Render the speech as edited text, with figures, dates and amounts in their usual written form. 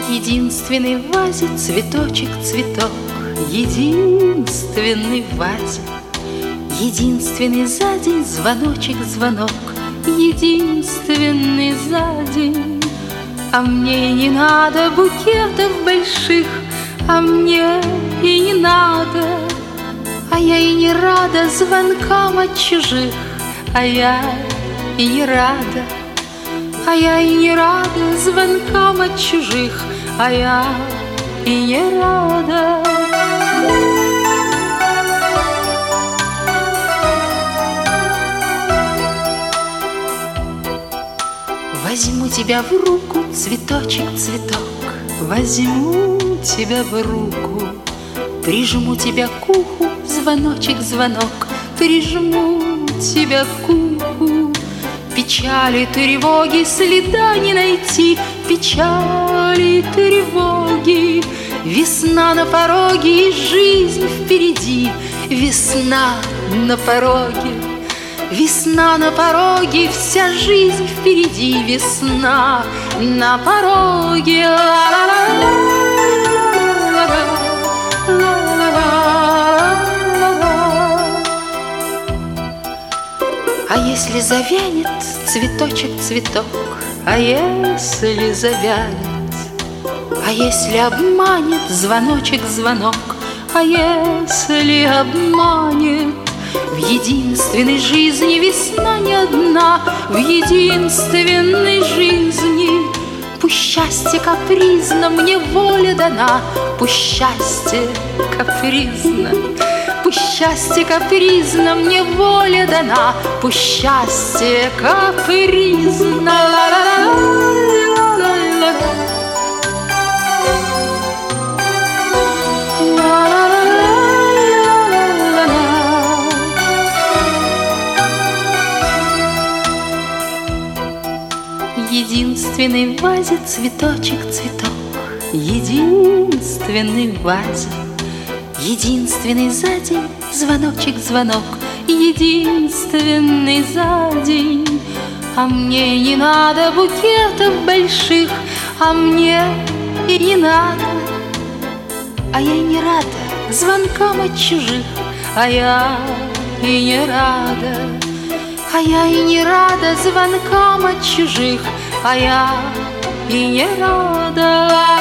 Единственный в вазе цветочек, цветок, единственный в вазе, единственный за день звоночек, звонок, единственный за день. А мне и не надо букетов больших, а мне и не надо, а я и не рада звонкам от чужих, а я и не рада, а я и не рада звонкам от чужих, а я и не рада. Возьму тебя в руку, цветочек, цветок, возьму тебя в руку, прижму тебя к уху, звоночек, звонок, прижму тебя к уху. Печали, тревоги, следа не найти, печали, тревоги. Весна на пороге и жизнь впереди, весна на пороге. Весна на пороге, вся жизнь впереди, весна на пороге. А если завянет цветочек, цветок, а если завянет, а если обманет звоночек, звонок, а если обманет, в единственной жизни весна не одна, в единственной жизни. Пусть счастье капризно, мне воля дана, пусть счастье капризно, пусть счастье капризно, мне воля дана, пусть счастье капризно. Единственный в вазе цветочек, цветок, единственный в вазе, единственный за день звоночек, звонок, единственный за день. А мне не надо букетов больших, а мне и не надо, а я и не рада звонкам от чужих, а я и не рада, а я и не рада звонкам от чужих, а я и не рада.